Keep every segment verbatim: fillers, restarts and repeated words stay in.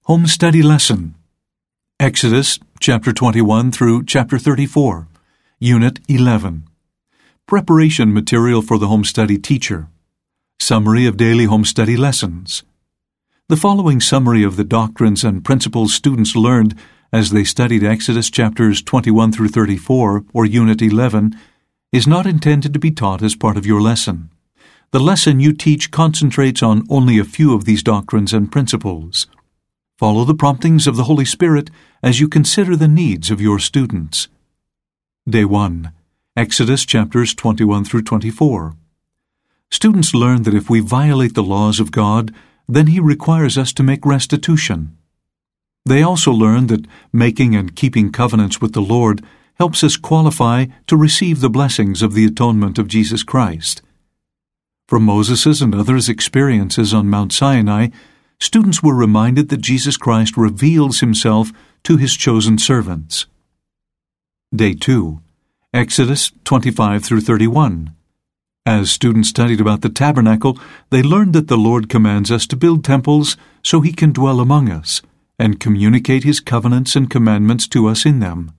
Home Study Lesson. Exodus chapter twenty-one through chapter thirty-four, Unit eleven. Preparation material for the home study teacher. Summary of daily home study lessons. The following summary of the doctrines and principles students learned as they studied Exodus chapters twenty-one through thirty-four, or Unit eleven, is not intended to be taught as part of your lesson. The lesson you teach concentrates on only a few of these doctrines and principles. Follow the promptings of the Holy Spirit as you consider the needs of your students. Day one. Exodus chapters twenty-one through twenty-four. Students learn that if we violate the laws of God, then He requires us to make restitution. They also learn that making and keeping covenants with the Lord helps us qualify to receive the blessings of the atonement of Jesus Christ. From Moses' and others' experiences on Mount Sinai, students were reminded that Jesus Christ reveals Himself to His chosen servants. Day two. Exodus twenty-five through thirty-one. As students studied about the tabernacle, they learned that the Lord commands us to build temples so He can dwell among us and communicate His covenants and commandments to us in them.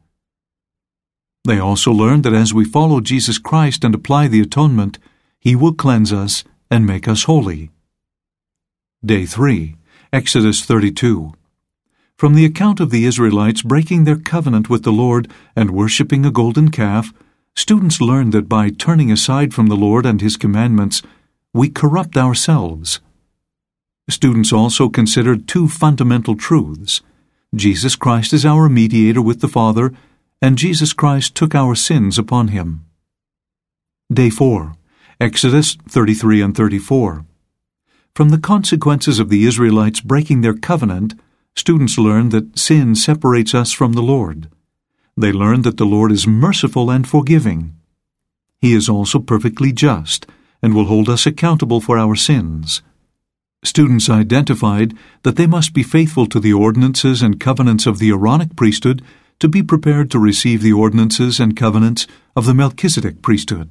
They also learned that as we follow Jesus Christ and apply the atonement, He will cleanse us and make us holy. Day three. Exodus thirty-two. From the account of the Israelites breaking their covenant with the Lord and worshipping a golden calf, students learned that by turning aside from the Lord and His commandments, we corrupt ourselves. Students also considered two fundamental truths. Jesus Christ is our mediator with the Father, and Jesus Christ took our sins upon Him. Day four. Exodus thirty-three and thirty-four. From the consequences of the Israelites breaking their covenant, students learned that sin separates us from the Lord. They learned that the Lord is merciful and forgiving. He is also perfectly just and will hold us accountable for our sins. Students identified that they must be faithful to the ordinances and covenants of the Aaronic priesthood to be prepared to receive the ordinances and covenants of the Melchizedek priesthood.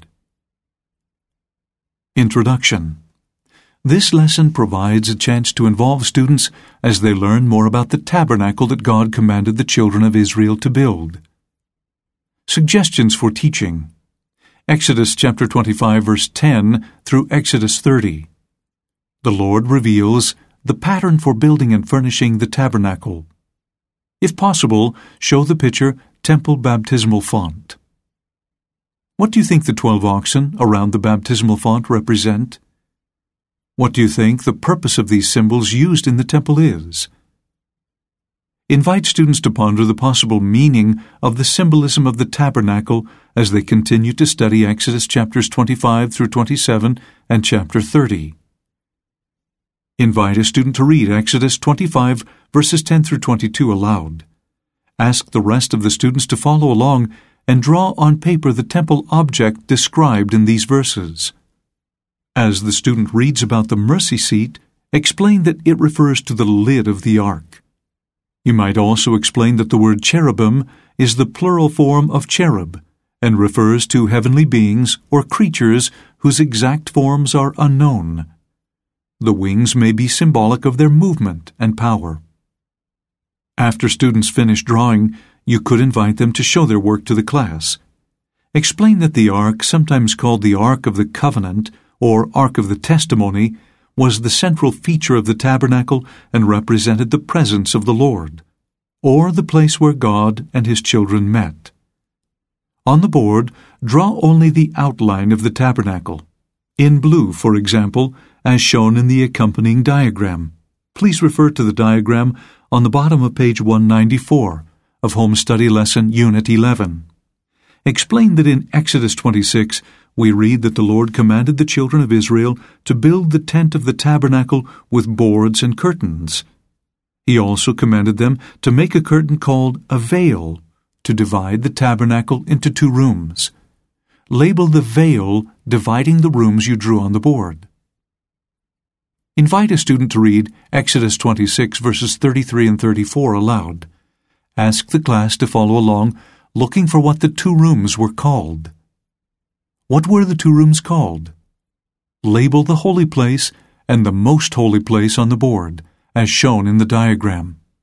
Introduction. This lesson provides a chance to involve students as they learn more about the tabernacle that God commanded the children of Israel to build. Suggestions for teaching. Exodus chapter twenty-five verse ten through Exodus thirty. The Lord reveals the pattern for building and furnishing the tabernacle. If possible, show the picture temple baptismal font. What do you think the twelve oxen around the baptismal font represent? What do you think the purpose of these symbols used in the temple is? Invite students to ponder the possible meaning of the symbolism of the tabernacle as they continue to study Exodus chapters twenty-five through twenty-seven and chapter thirty. Invite a student to read Exodus twenty-five verses ten through twenty-two aloud. Ask the rest of the students to follow along and draw on paper the temple object described in these verses. As the student reads about the mercy seat, explain that it refers to the lid of the ark. You might also explain that the word cherubim is the plural form of cherub and refers to heavenly beings or creatures whose exact forms are unknown. The wings may be symbolic of their movement and power. After students finish drawing, you could invite them to show their work to the class. Explain that the ark, sometimes called the Ark of the Covenant or Ark of the Testimony, was the central feature of the tabernacle and represented the presence of the Lord, or the place where God and His children met. On the board, draw only the outline of the tabernacle, in blue, for example, as shown in the accompanying diagram. Please refer to the diagram on the bottom of page one ninety-four of Home Study Lesson Unit eleven. Explain that in Exodus twenty-six, we read that the Lord commanded the children of Israel to build the tent of the tabernacle with boards and curtains. He also commanded them to make a curtain called a veil to divide the tabernacle into two rooms. Label the veil dividing the rooms you drew on the board. Invite a student to read Exodus twenty-six verses thirty-three and thirty-four aloud. Ask the class to follow along, looking for what the two rooms were called. What were the two rooms called? Label the holy place and the most holy place on the board, as shown in the diagram.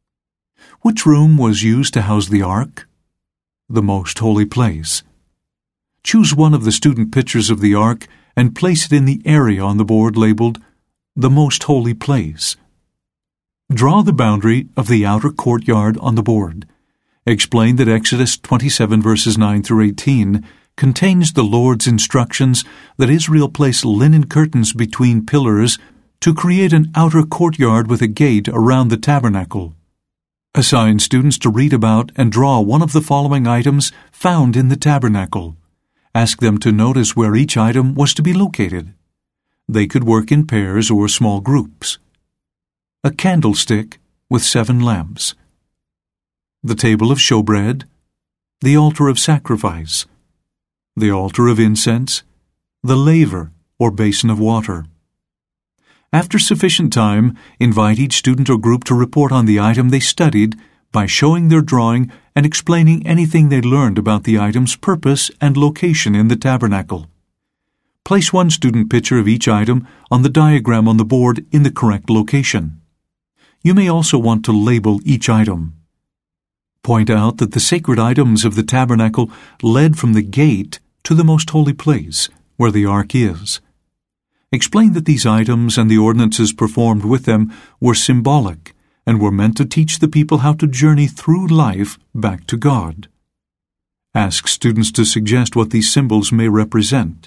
Which room was used to house the ark? The most holy place. Choose one of the student pictures of the ark and place it in the area on the board labeled the most holy place. Draw the boundary of the outer courtyard on the board. Explain that Exodus twenty-seven verses nine through eighteen contains the Lord's instructions that Israel place linen curtains between pillars to create an outer courtyard with a gate around the tabernacle. Assign students to read about and draw one of the following items found in the tabernacle. Ask them to notice where each item was to be located. They could work in pairs or small groups. A candlestick with seven lamps. The table of showbread. The altar of sacrifice. The altar of incense. The laver or basin of water. After sufficient time, invite each student or group to report on the item they studied by showing their drawing and explaining anything they learned about the item's purpose and location in the tabernacle. Place one student picture of each item on the diagram on the board in the correct location. You may also want to label each item. Point out that the sacred items of the tabernacle led from the gate to the most holy place, where the ark is. Explain that these items and the ordinances performed with them were symbolic and were meant to teach the people how to journey through life back to God. Ask students to suggest what these symbols may represent.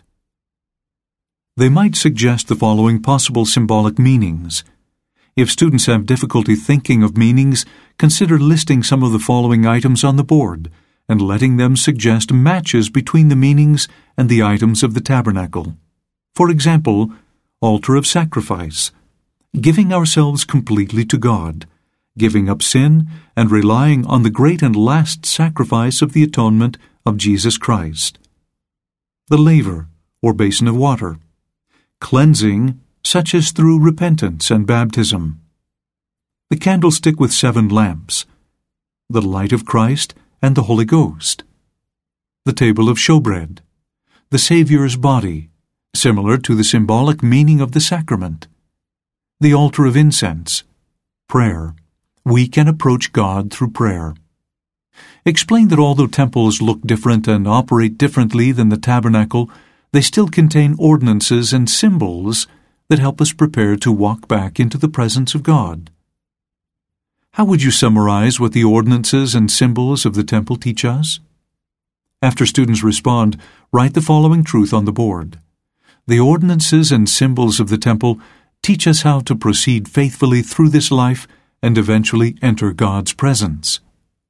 They might suggest the following possible symbolic meanings. If students have difficulty thinking of meanings, consider listing some of the following items on the board and letting them suggest matches between the meanings and the items of the tabernacle. For example, altar of sacrifice, giving ourselves completely to God, giving up sin, and relying on the great and last sacrifice of the atonement of Jesus Christ. The laver, or basin of water, cleansing, such as through repentance and baptism. The candlestick with seven lamps, the light of Christ and the Holy Ghost. The table of showbread, the Savior's body, similar to the symbolic meaning of the sacrament. The altar of incense, prayer. We can approach God through prayer. Explain that although temples look different and operate differently than the tabernacle, they still contain ordinances and symbols that help us prepare to walk back into the presence of God. How would you summarize what the ordinances and symbols of the temple teach us? After students respond, write the following truth on the board. The ordinances and symbols of the temple teach us how to proceed faithfully through this life and eventually enter God's presence.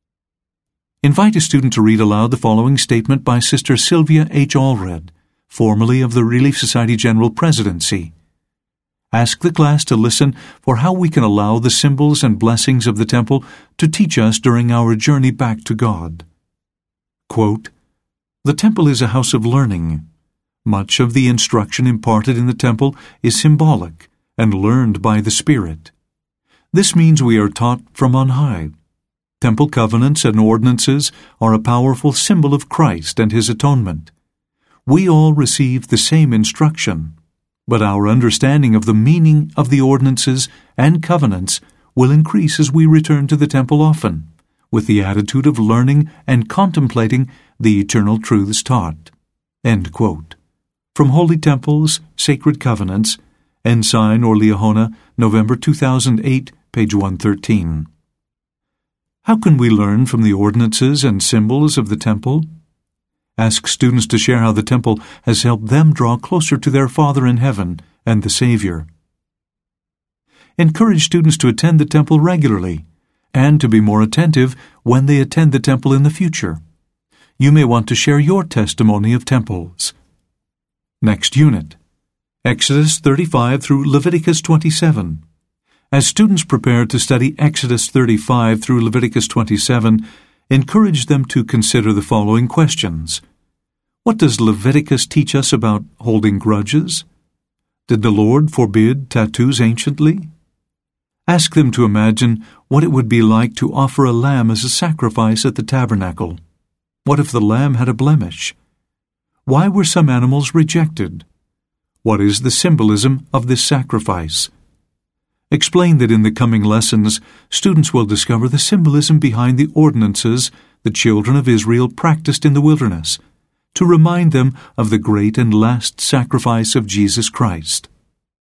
Invite a student to read aloud the following statement by Sister Sylvia H. Allred, formerly of the Relief Society General Presidency. Ask the class to listen for how we can allow the symbols and blessings of the temple to teach us during our journey back to God. Quote, "The temple is a house of learning. Much of the instruction imparted in the temple is symbolic and learned by the Spirit. This means we are taught from on high. Temple covenants and ordinances are a powerful symbol of Christ and His atonement. We all receive the same instruction, but our understanding of the meaning of the ordinances and covenants will increase as we return to the temple often, with the attitude of learning and contemplating the eternal truths taught." End quote. From Holy Temples, Sacred Covenants, Ensign or Liahona, November two thousand eight, page one thirteen. How can we learn from the ordinances and symbols of the temple? Ask students to share how the temple has helped them draw closer to their Father in heaven and the Savior. Encourage students to attend the temple regularly and to be more attentive when they attend the temple in the future. You may want to share your testimony of temples. Next unit, Exodus thirty-five through Leviticus twenty-seven. As students prepare to study Exodus thirty-five through Leviticus twenty-seven, encourage them to consider the following questions. What does Leviticus teach us about holding grudges? Did the Lord forbid tattoos anciently? Ask them to imagine what it would be like to offer a lamb as a sacrifice at the tabernacle. What if the lamb had a blemish? Why were some animals rejected? What is the symbolism of this sacrifice? Explain that in the coming lessons, students will discover the symbolism behind the ordinances the children of Israel practiced in the wilderness, to remind them of the great and last sacrifice of Jesus Christ.